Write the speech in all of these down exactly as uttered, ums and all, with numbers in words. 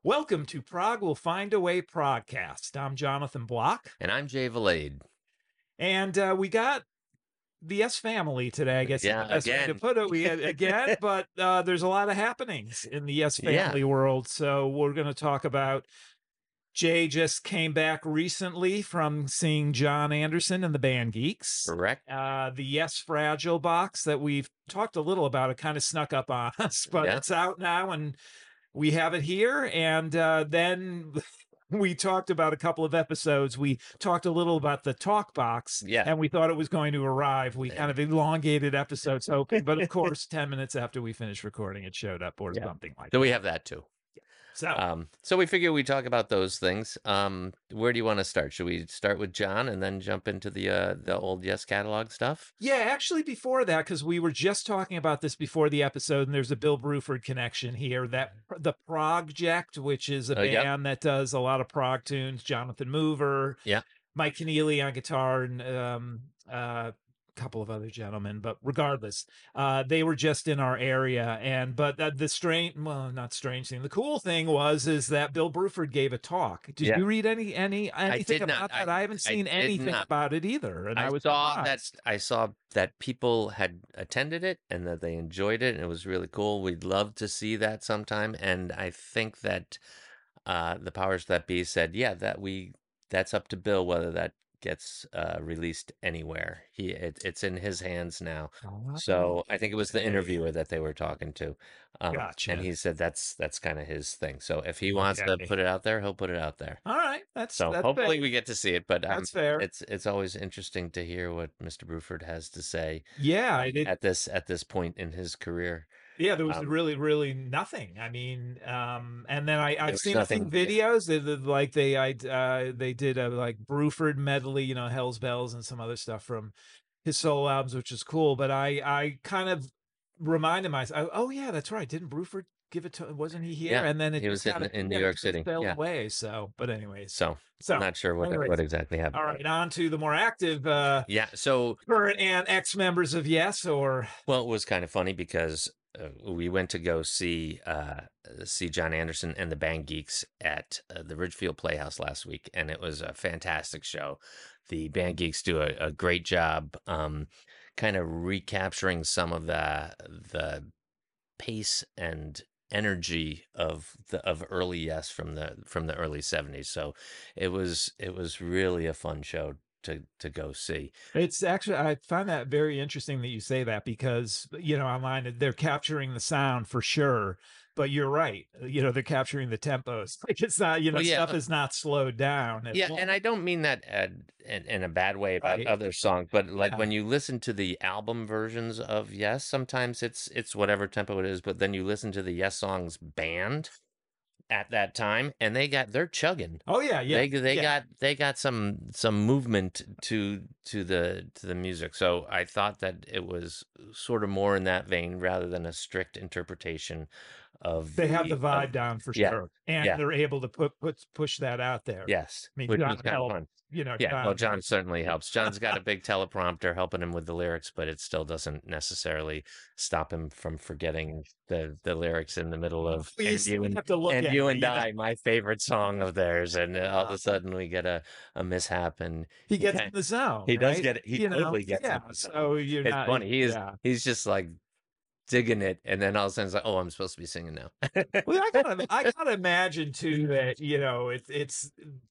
Welcome to Prague Will Find a Way Progcast. I'm Jonathan Block, And I'm Jay Valade. and uh, we got the S family today. I guess is Yeah, the best way to again. put it. We had again, but uh, there's a lot of happenings in the S Yeah. family world. So we're going to talk about. Jay just came back recently from seeing John Anderson and the Band Geeks. Correct. Uh, the Yes Fragile box that we've talked a little about, it kind of snuck up on us, but Yeah. it's out now and we have it here. And uh, then we talked about a couple of episodes. We talked a little about the talk box, Yeah. and we thought it was going to arrive. We kind of elongated episodes hoping, but of course, ten minutes after we finished recording, it showed up or Yeah. something like So that. we have that too. So, Um, so we figure we talk about those things. Um, where do you want to start? Should we start with John and then jump into the uh, the old Yes catalog stuff? yeah, actually, before that, because we were just talking about this before the episode, and there's a Bill Bruford connection here. That the Project, which is a Uh, yep. band that does a lot of prog tunes. Jonathan Mover, Yeah. Mike Keneally on guitar, and um, uh, a couple of other gentlemen. But regardless, uh, they were just in our area. And but uh, the strange, well, not strange thing. The cool thing was is that Bill Bruford gave a talk. Did Yeah. you read any any anything did not. about that? I- I, haven't I seen did anything not. about it either, and I, I was saw that surprised. I saw that people had attended it and that they enjoyed it and it was really cool. We'd love to see that sometime. And I think that uh, the powers that be said, yeah, that we that's up to Bill whether that gets uh, released anywhere. He it, it's in his hands now. So I think it was the Okay. interviewer that they were talking to, um, Gotcha. and he said that's that's kind of his thing. So if he wants Okay. to put it out there, he'll put it out there. All right, that's So that's hopefully fair. we get to see it. But um, That's fair. it's it's always interesting to hear what Mister Bruford has to say Yeah, um, I did. at this at this point in his career. Yeah, there was Um, really, really nothing. I mean, um, and then I, There I've was seen a few nothing- videos that, that like they, I, uh, they did a like Bruford medley, you know, Hell's Bells and some other stuff from his solo albums, which is cool. But I, I kind of reminded myself, oh yeah, that's right. Didn't Bruford give it to? Wasn't he here? Yeah, And then it he just was kind in- of in New yeah, it York just City, fell yeah. away. So, but anyways, so so I'm not sure what anyways. what exactly happened. All right, on to the more active. Uh, Yeah. So current and ex members of Yes, or well, it was kind of funny because uh, we went to go see uh, see John Anderson and the Band Geeks at uh, the Ridgefield Playhouse last week, and it was a fantastic show. The Band Geeks do a, a great job, um, kind of recapturing some of the the pace and energy of the of early Yes from the from the early seventies. So it was it was really a fun show to to go see. it's actually, I find that very interesting that you say that because, you know, online they're capturing the sound for sure. But you're right. You know, they're capturing the tempos. Like it's not, you know, Well, yeah, stuff uh, is not slowed down. at Yeah, all. and I don't mean that uh, in, in a bad way about Right. other songs, but like Yeah. when you listen to the album versions of Yes, sometimes it's it's whatever tempo it is, but then you listen to the Yes songs band at that time, and they got they're chugging. Oh yeah, yeah. They they yeah. got they got some some movement to to the to the music. So I thought that it was sort of more in that vein rather than a strict interpretation of They have the of- vibe down for yeah, sure, and yeah. they're able to put put push that out there. Yes, I mean, which John was kind of helped, fun. you know, Yeah, well, John- John certainly helps. John's got a big teleprompter helping him with the lyrics, but it still doesn't necessarily stop him from forgetting the the lyrics in the middle of We "And used You to and, have to look and at You it, and you know? I," my favorite song of theirs, and uh, all of Uh, a sudden we get a, a mishap, and He gets can- in the zone. he does right? get it. He You know, totally gets yeah. in the zone. So you're It's not. funny. He is Yeah. he's just like digging it, and then all of a sudden it's like, oh, I'm supposed to be singing now. Well, I gotta, I gotta imagine too that you know it, it's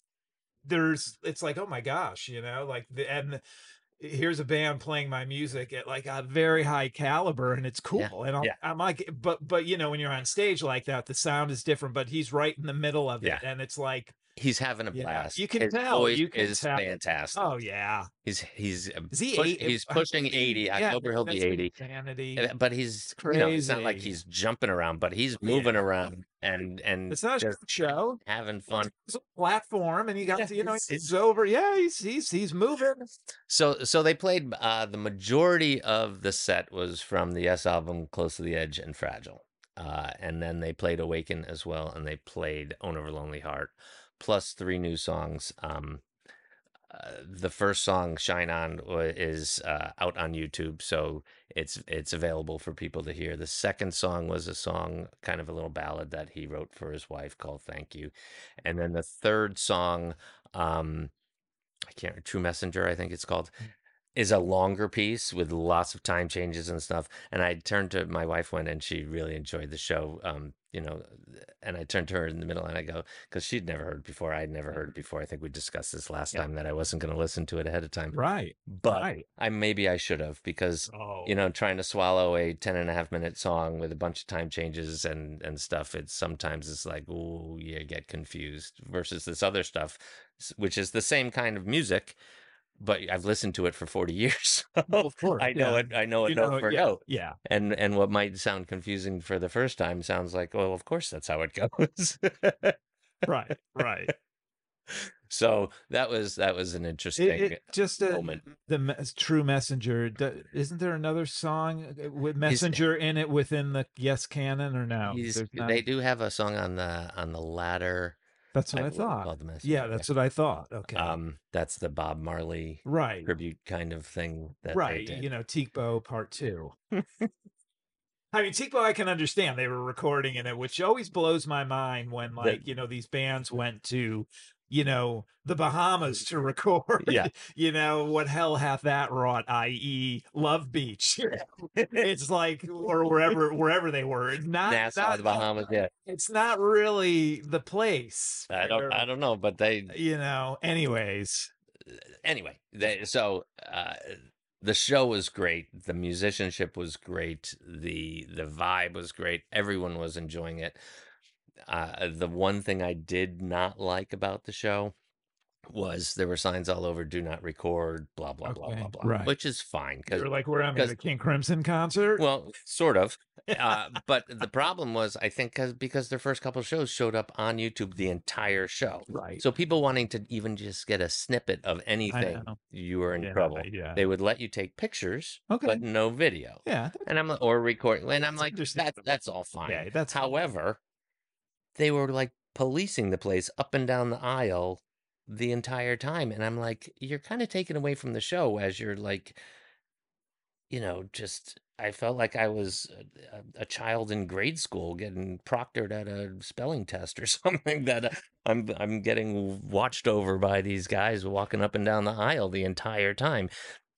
there's it's like oh my gosh, you know, like the and here's a band playing my music at like a very high caliber, and it's cool. Yeah, And I'm, yeah. I'm like, but but you know, when you're on stage like that, the sound is different. But he's right in the middle of Yeah. it, and it's like He's having a Yeah, blast. you can His tell, voice you can is tell. fantastic. oh yeah, He's he's uh, is he push, eight? he's I pushing believe- eighty. yeah, October he'll be that's eighty. insanity. Uh, But he's It's you know, it's not like crazy. he's jumping around, but he's Yeah. moving around and and It's not a just show. having fun. It's a platform, and he got Yeah, to, you know, it's- he's over. Yeah, he's he's he's moving. So so they played uh the majority of the set was from the Yes album Close to the Edge and Fragile. Uh and then they played Awaken as well, and they played Own Over Lonely Heart, plus three new songs. Um uh, the first song, "Shine On," wa- is uh, out on YouTube, so it's it's available for people to hear. The second song was a song, kind of a little ballad that he wrote for his wife called "Thank You," and then the third song, um, I can't, True Messenger, I think it's called, is a longer piece with lots of time changes and stuff. And I turned to my wife one, and she really enjoyed the show. Um, you know, and I turned to her in the middle and I go, because she'd never heard it before. I'd never heard it before. I think we discussed this last Yeah. time that I wasn't going to listen to it ahead of time, Right. but Right. I maybe I should have, because Oh, you know, trying to swallow a ten and a half minute song with a bunch of time changes and and stuff, it's sometimes it's like, oh, you get confused versus this other stuff, which is the same kind of music, but I've listened to it for forty years. well, So of course. I know Yeah. it. I know it You note know, for yeah. note. Yeah. And and what might sound confusing for the first time sounds like, well, of course that's how it goes. Right. Right. So that was that was an It, it interesting just uh, moment. the mes- True Messenger. d- Isn't there another song uh, with He's Messenger in it within the Yes canon or no? he's There's not. they do have a song on the on the latter, That's what I I believe, thought. called The Yeah, Messenger. Yeah. that's what I thought. Okay. Um, that's the Bob Marley Right. tribute kind of thing that they Right. You did. know, Tikbo Part Two. I mean, Tikbo, I can understand they were recording in it, which always blows my mind when, That like, you know, these bands went to, you know, the Bahamas to record, yeah. you know, what hell hath that wrought, i e, Love Beach. It's like, or wherever, wherever they were. It's not, Nassau, not, the Bahamas. Yeah. it's not really the place I don't where, I don't know, but they you know, anyways. anyway, they, so uh, the show was great. The musicianship was great. The the vibe was great. Everyone was enjoying it. Uh, the one thing I did not like about the show was there were signs all over, "Do not record," blah blah blah blah Okay. blah, Right. which is fine because You're like, we're having because a King Crimson concert. well, sort of. Uh, but the problem was, I think, cause, because their first couple of shows showed up on YouTube the entire show. Right. So people wanting to even just get a snippet of I anything, know. you were in Yeah. trouble. Yeah. They would let you take pictures, Okay. but no video. Yeah. And I'm like, or record. And I'm That's like, that's understandable. that's all fine. Yeah, that's fine. However, they were like policing the place up and down the aisle the entire time, and I'm like, you're kind of taken away from the show as you're like, you know, just I felt like I was a, a child in grade school getting proctored at a spelling test or something, that uh, I'm I'm getting watched over by these guys walking up and down the aisle the entire time.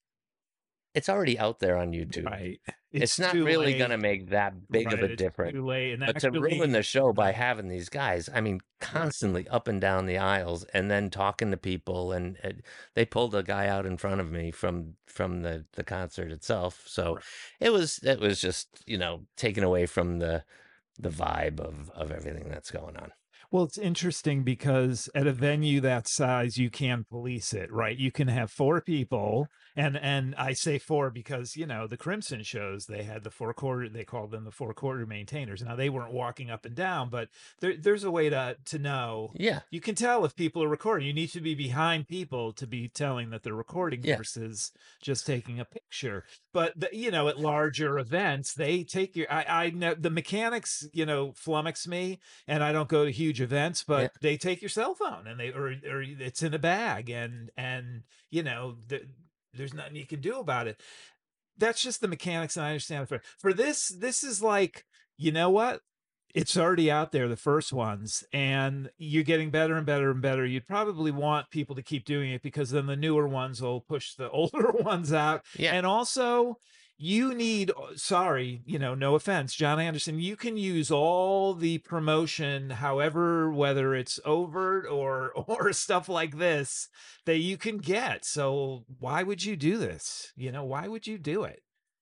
It's already out there on YouTube. Right. It's, It's not too really late. going to make that big of Right. a It's difference. too late. And But to ruin actually, the show by right. having these guys, I mean, constantly up and down the aisles and then talking to people, and uh, they pulled a guy out in front of me from from the the concert itself. So Right. it was it was just, you know, taken away from the the vibe of of everything that's going on. Well, it's interesting because at a venue that size, you can police it, right? You can have four people, and and I say four because you know the Crimson shows they had the four quarter, they called them the four quarter maintainers. Now they weren't walking up and down, but there, there's a way to to know. Yeah, You can tell if people are recording. You need to be behind people to be telling that they're recording yeah. versus just taking a picture. But the, you know, at larger events, they take your. I I know the mechanics, you know, flummox me, and I don't go to huge events, Yeah. but they take your cell phone and they or or it's in a bag, and and you know th- there's nothing you can do about it. That's just the mechanics, and I understand for for this. This is like, you know what? It's already out there, the first ones, and you're getting better and better and better. You'd probably want people to keep doing it because then the newer ones will push the older ones out. Yeah. And also, you need, uh, sorry, you know, no offense, John Anderson, you can use all the promotion, however, whether it's overt or or stuff like this that you can get. So why would you do this? You know, why would you do it?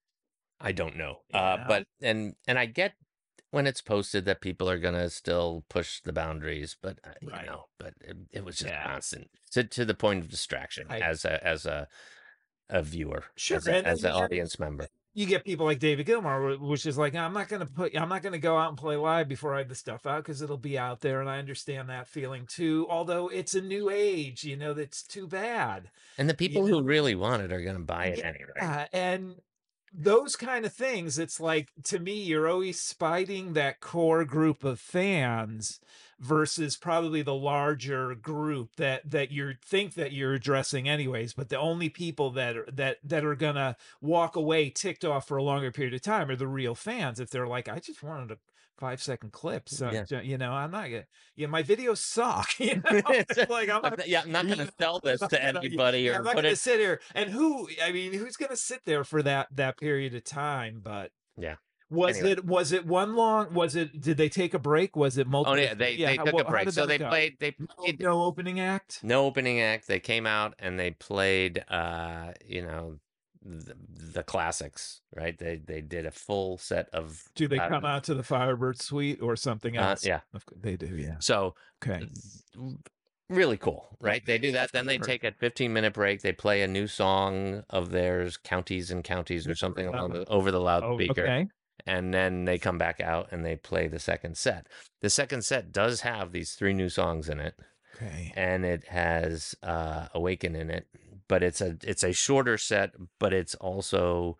I don't know. You Uh, know? but and and I get when it's posted that people are gonna still push the boundaries, but uh, you Right. know, but it, it was just Yeah. constant to to the point of distraction Right. as a as a a viewer, Sure. as a And then as an you get audience member. you get people like David Gilmour, which is like, I'm not going to put, I'm not going to go out and play live before I have the stuff out because it'll be out there. And I understand that feeling too. Although it's a new age, you know, that's too bad. And the You people know? who really want it are gonna buy it anyway. Yeah, and those kind of things, it's like, to me, you're always spiting that core group of fans versus probably the larger group that that you think that you're addressing anyways, but the only people that are that that are gonna walk away ticked off for a longer period of time are the real fans. If they're like, I just wanted a five second clip, so Yeah. so, you know, I'm not gonna, yeah, my videos suck. You know, It's it's like I'm I'm not, not- yeah, I'm not you going know, to sell I'm this not to gonna, anybody yeah, or I'm not put gonna it. sit here. And who, I mean, who's gonna sit there for that that period of time? But Yeah. was Anyway. it was it one long? Was it? Did they take a break? Was it Oh multiple? yeah, they Yeah. they How, took a wha- how break. did So that they go? played they No, played no opening act. no opening act. They came out and they played uh, you know, the, the classics, right? They they did a full set of Do they uh, come out to the Firebird Suite or something uh else? yeah. Of course, they do. Yeah. So Okay. really cool, right? They do that, then they Very take a fifteen minute break. They play a new song of theirs, Counties and Counties or something along the, over the Oh, loudspeaker. okay. And then they come back out and they play the second set. The second set does have these three new songs in it, Okay. and it has uh, "Awaken" in it. But it's a it's a shorter set, but it's also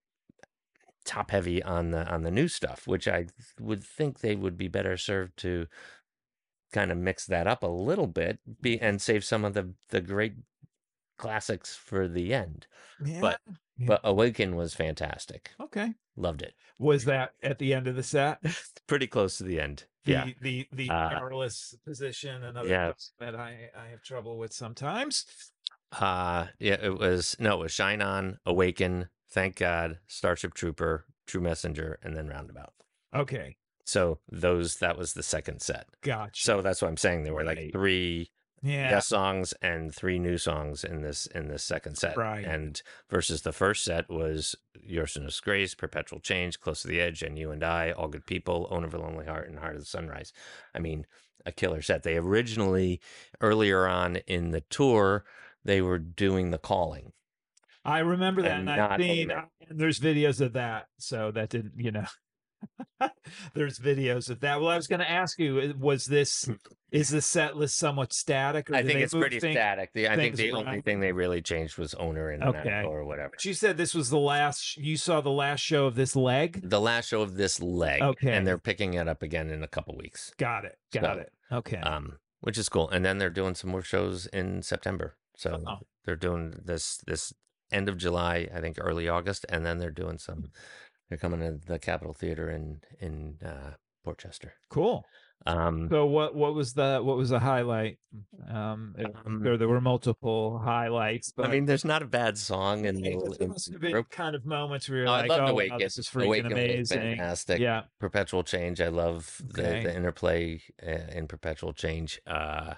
top heavy on the on the new stuff, which I would think they would be better served to kind of mix that up a little bit, be and save some of the the great classics for the end. Yeah. But Yeah. but "Awaken" was fantastic. Okay. Loved it. Was that at the end of the set? Pretty close to the end. The Yeah. the the Uh, perilous position, another yeah. things that I I have trouble with sometimes. Uh yeah, it was no, it was "Shine On," "Awaken," "Thank God," "Starship Trooper," "True Messenger," and then "Roundabout." Okay. So those that was the second set. Gotcha. So that's what I'm saying. There were like Right. three Yeah. guest songs and three new songs in this in this second set. Right. And versus the first set was "Your Sinless Grace," "Perpetual Change," "Close to the Edge," and "You and I," "All Good People," "Owner of a Lonely Heart," and "Heart of the Sunrise." I mean, a killer set. They originally, earlier on in the tour, they were doing "The Calling." I remember that, And and not I've seen, Amen. and there's videos of that. So that didn't, you know, there's videos of that. Well, I was going to ask you, uh, was this, is the set list somewhat static? Or I do think they it's move pretty thing- static. The, I think things the only around? thing they really changed was "Owner" and Okay. or whatever. But you said this was the last, sh- you saw the last show of this leg? The last show of this leg. Okay. And they're picking it up again in a couple weeks. Got it. Got So, it. Okay. Um, which is cool. And then they're doing some more shows in September. So Oh. they're doing this this end of July, I think early August, and then they're doing some. They're coming to the Capitol Theater in in uh, Port Chester. Cool. Um, So what what was the what was the highlight? Um, it- Um, there there were multiple highlights, but I mean, there's not a bad song in it the. there must have been in- kind of moments where you're Oh, I like, loved oh, wow, Awaken. this is freaking Awaken was amazing. fantastic. Yeah. Perpetual Change. I love the, Okay. the interplay uh, in Perpetual Change. Uh,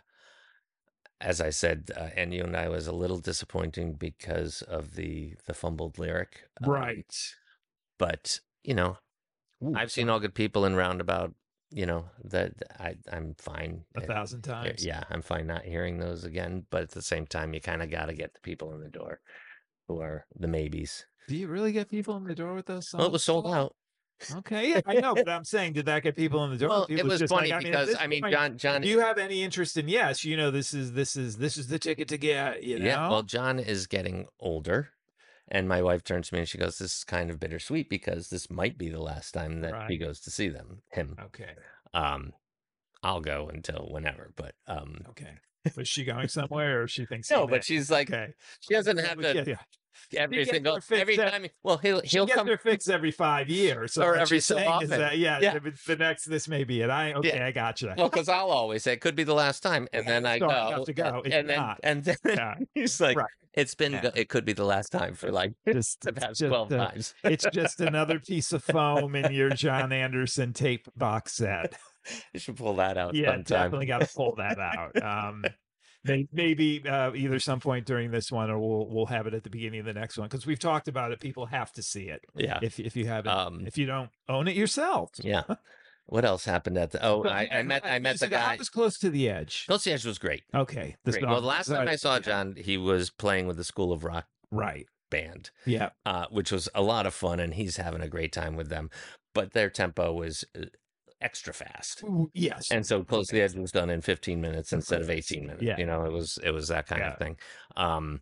as I said, uh, and you and I was a little disappointing because of the the fumbled lyric. Um, Right. but you know, Ooh, I've seen All Good People in Roundabout. You know that I I'm fine. a Uh, thousand times. Yeah, I'm fine not hearing those again. But at the same time, you kind of got to get the people in the door who are the maybes. Do you really get people in the door with those songs? Well, it was sold out. Okay, yeah, I know, but I'm saying, did that get people in the door? Well, it was just funny like, I mean, at because this I mean, point, John John. do you have any interest in? Yes, you know, this is this is this is the ticket to get. You know, Yeah, well, John is getting older, and my wife turns to me and she goes, "This is kind of bittersweet because this might be the last time that he Right. goes to see them, him." okay, Um, I'll go until whenever, but um, okay. Was she going somewhere, or she thinks? no, he but may? she's like, Okay, she doesn't have Well, to yeah, yeah. every gets single her fix every that- time. Well, he'll She he'll gets come. her fix every five years, so Or what every she's so saying often. Is that, yeah, Yeah. the, the next this may be it. I okay, Yeah. I got you. Well, because I'll always say it could be the last time, and then I Sorry, go, I have to go. and, It's and then not. and then Yeah. he's like, Right. "It's been Yeah. go- it could be the last time for like Just, the it's past just, twelve uh, times." it's just another piece of foam in your John Anderson tape box set. You should pull that out. Yeah, sometime. definitely got to pull that out. Um, may, maybe uh, either some point during this one, or we'll we'll have it at the beginning of the next one, because we've talked about it. People have to see it. Yeah. If if you haven't, Um, if you don't own it yourself. Yeah. What else happened at the? Oh, But, I, yeah, I met I right, met so the I guy. was close to the edge. Close to the Edge was great. Okay. The Great. Well, song- the last time I saw yeah, John, he was playing with the School of Rock Right. band, Yeah. uh, which was a lot of fun, and he's having a great time with them. But their tempo was uh, extra fast, Ooh, yes. and so Close to the Edge was done in fifteen minutes instead of eighteen minutes. Yeah. You know, it was it was that kind Yeah. of thing. Um,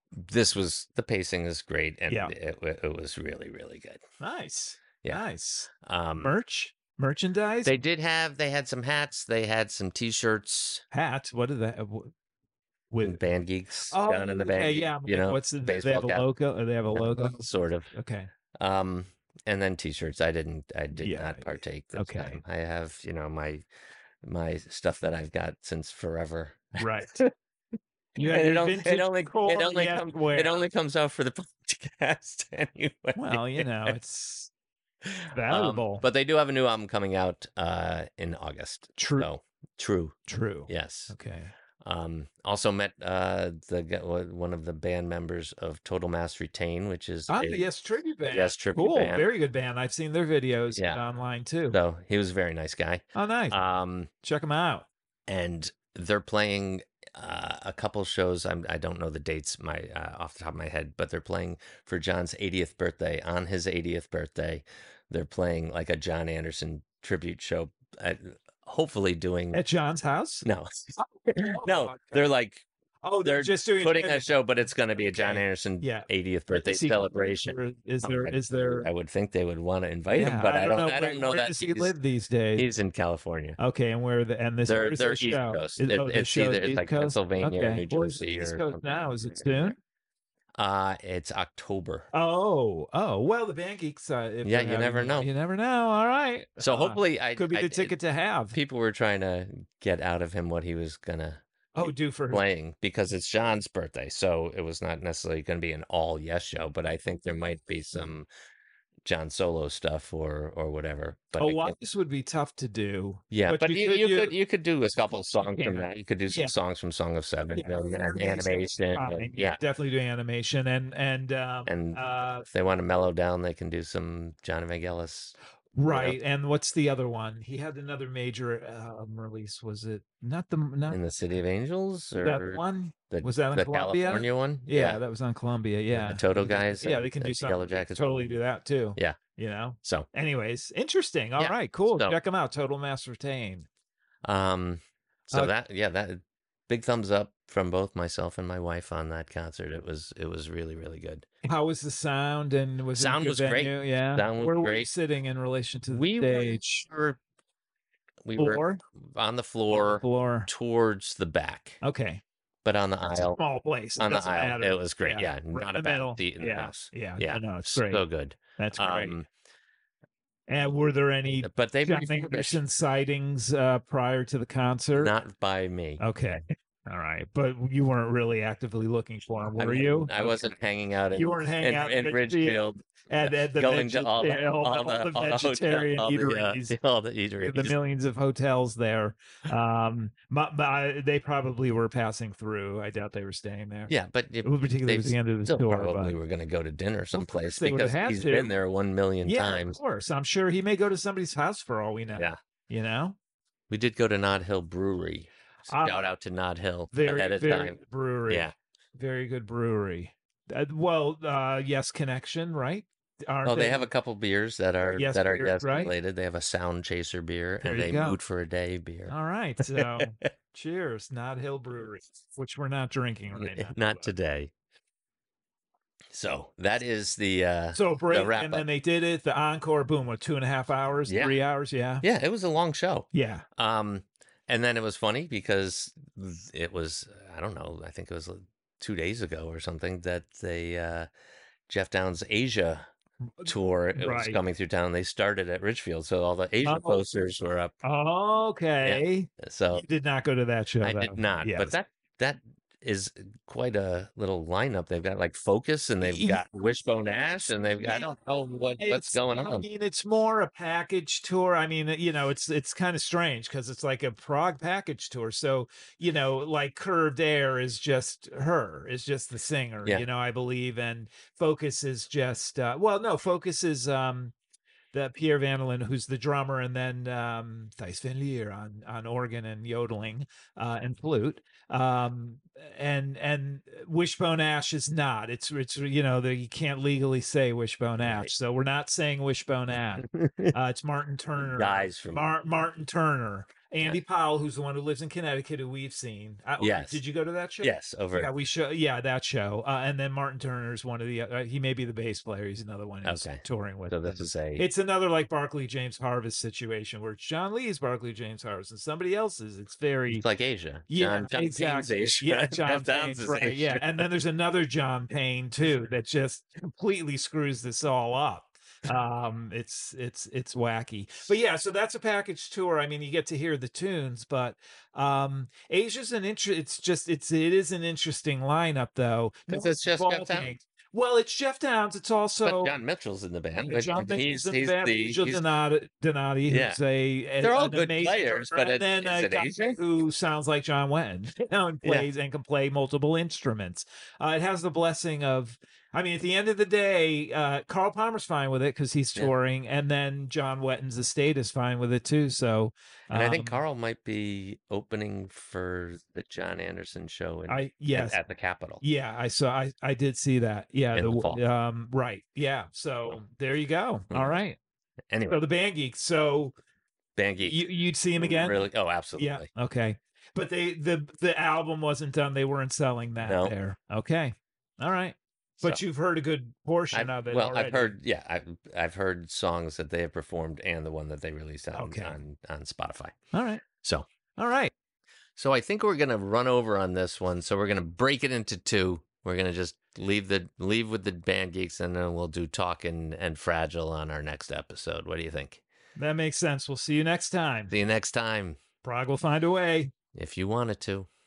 this was the pacing is great, and Yeah. it, it, it was really really good. Nice. Yeah. Nice. Um, Merch? Merchandise? they did have they had some hats, they had some T-shirts. Hat? What did that w- with? Band Geeks Oh, down in the okay. band, Yeah. I'm you like, know, what's the, they baseball have a cap, logo? Or they have a logo? sort of. Okay. Um, and then T-shirts. I didn't. I did Yeah. not partake this Okay. time. I have, you know, my my stuff that I've got since forever. Right. You have And it, your only, vintage it only it Corey only comes wear. it only comes out for the podcast anyway. Well, you know, it's Um, valuable. but they do have a new album coming out uh, in August. True. So, true. True. Yes. Okay. Um, also met uh, the g- one of the band members of Total Mass Retain, which is Ah, a- yes, tribute band. yes, tribute Cool. band. Very good band. I've seen their videos Yeah. online too. So he was a very nice guy. Oh, nice. Um, Check them out. and they're playing uh, a couple shows. I'm, I don't know the dates my uh, off the top of my head, but they're playing for John's eightieth birthday. On his eightieth birthday, they're playing like a John Anderson tribute show. At, hopefully doing At John's house? no, Oh, no. okay. They're like Oh, they're they're just doing putting a tribute. show, but it's going to be a John Okay. Anderson Yeah. eightieth birthday Is he- celebration. or Is Oh, there? I- Is there? I would think they would want to invite him, Yeah, but I don't. I where, don't know where that does he he's, live these days? he's in California. Okay, and where the and this They're where's they're the East show? Coast. Is- It- oh, the it's show's either it's East like Coast? Pennsylvania or Okay. New Well, it's Jersey East or Coast something. now. Is it soon? Uh, it's October. Oh, oh. Well, the Band Geeks. Uh, if Yeah, they're you having- never know. You never know. All right. So Uh, hopefully, I could be I- the ticket to have. People were trying to get out of him what he was gonna Oh, do for playing because it's John's birthday, so it was not necessarily going to be an all yes show. But I think there might be some John solo stuff or or whatever. But Oh, I wow, can't- this would be tough to do. yeah, but but, you you, could you do- could you could do a couple songs from Yeah. that. You could do some Yeah. songs from Song of Seven, Yeah. and, and Animation. animation. Fine. and- yeah, Definitely doing animation and and um, and uh, if they want to mellow down, they can do some John Evangelis. right. And what's the other one? He had another major um, release. Was it not the not In the City of Angels, or that one? the, Was that on the Columbia? California one? Yeah, that was on Columbia. Yeah, the Toto guys. Yeah, and- they can do and something. Yellow Jackets. Totally do that too. Yeah. You know. So, Anyways, interesting. All right, Yeah, cool. so- Check them out. Total Mass Retain. um, so Uh, that yeah, that big thumbs up from both myself and my wife on that concert. It was it was really really good. How was the sound? And was Sound it a good was great. venue? Yeah. Sound was Where were you great. sitting in relation to the We were- stage? We were we were Floor. on the floor Floor. towards the back, Okay. but on the It's a aisle. small place. It On the doesn't aisle, matter. it was great. Yeah, Yeah, right not in a the bad middle. seat in the Yeah, house. yeah, Yeah, I know, it's great. So good. That's great. Um, And were there any but they John refurbished- Anderson sightings uh, prior to the concert? not by me. Okay. All right. But you weren't really actively looking for him, I were wasn't- you? I wasn't hanging out in, You weren't hanging in, out in in Ridgefield, At, at the, going to all the, vegeta- all, all the, all the all hotel- vegetarian all the, uh, eateries. all the eateries. The millions of hotels there. Um, my, my, they probably were passing through. I doubt they were staying there. Yeah, but it, Particularly they at the end of the still tour. probably but- were going to go to dinner someplace they would've because had he's to. been there one million Yeah, times. of course. I'm sure he may go to somebody's house for all we know. Yeah. You know? We did go to Nod Hill Brewery. Ah, Shout out to Nod Hill Very, ahead of very time. good brewery. Yeah. Very good brewery. Uh, well, uh, Yes Connection, right? Aren't Oh, they have a couple beers that are Yes that are beers, yes right? related. They have a Sound Chaser beer There and you a go. Mood for a Day beer. All right. So cheers, Nod Hill Brewery, which we're not drinking right now. Not but- today. So that is the uh So break, wrap and up. then they did it. The encore, boom, what, two and a half hours, Yeah. three hours? Yeah. yeah, it was a long show. Yeah. Um, and then it was funny because it was, I don't know, I think it was two days ago or something that they, uh, Jeff Downs Asia tour it was Right. coming through town. They started at Ridgefield, so all the Asia Oh. posters were up. Okay. So You did not go to that show. I though. did not, Yes. but that that is quite a little lineup. They've got like Focus, and they've Yeah. got Wishbone Ash, and they've got, I don't know what what's It's- going I on. mean, it's more a package tour. I mean, you know, it's it's kind of strange because it's like a Prague package tour. So, you know, like Curved Air is just her, is just the singer, Yeah. you know, I believe. And Focus is just, uh, well, no, Focus is um, the Pierre Vandelin, who's the drummer, and then um, Thijs van Leer on, on organ and yodeling uh, and flute. Um, and and Wishbone Ash is not. It's it's you know the, you can't legally say Wishbone Ash, Right. so we're not saying Wishbone Ash. Uh, it's Martin Turner, Guys from Mar- Martin Turner, Andy Powell, who's the one who lives in Connecticut, who we've seen. I, Yes. did you go to that show? Yes, over. Yeah, we show. Yeah, that show. Uh, and then Martin Turner's one of the. Uh, he may be the bass player. He's another one who's Okay. touring with. So this is a. It's another like Barclay James Harvest situation where it's John Lee's Barclay James Harvest and somebody else's. It's very. It's like Asia. Yeah, John, John exactly. Payne's Asia. Yeah, John Jeff Downs Payne's is right. Asia. Yeah, and then there's another John Payne too that just completely screws this all up. Um, it's it's it's wacky, but yeah. So that's a package tour. I mean, you get to hear the tunes, but um, Asia's an interest. It's just it's it is an interesting lineup though. Because it's just Jeff Downs. Well, it's Jeff Downs. It's also but John Mitchell's in the band. John Mitchell's in the band. Angel Donati, Donati who's yeah. a, a they're all an good players, but and it, then is a it guy Asia? who sounds like John Wetton, you know, and plays yeah. and can play multiple instruments. Uh, it has the blessing of. I mean, at the end of the day, uh, Carl Palmer's fine with it because he's touring, yeah. and then John Wetton's estate is fine with it too. So, um, and I think Carl might be opening for the John Anderson show in, I yes at, at the Capitol. Yeah, I saw. I I did see that. Yeah, in the, the fall. um right. Yeah, so there you go. Mm-hmm. All right. Anyway, so the Band Geeks. So Band Geeks, you, you'd see him again? Really? Oh, absolutely. Yeah. Okay. But they the the album wasn't done. They weren't selling that no. there. Okay. All right. But so, you've heard a good portion I've, of it. Well, already. I've heard, yeah, I've I've heard songs that they have performed and the one that they released on okay. on, on Spotify. All right. So, all right. So I think we're gonna run over on this one. So we're gonna break it into two. We're gonna just leave the leave with the Band Geeks, and then we'll do Talk and, and Fragile on our next episode. What do you think? That makes sense. We'll see you next time. See you next time. Prague will find a way if you want it to.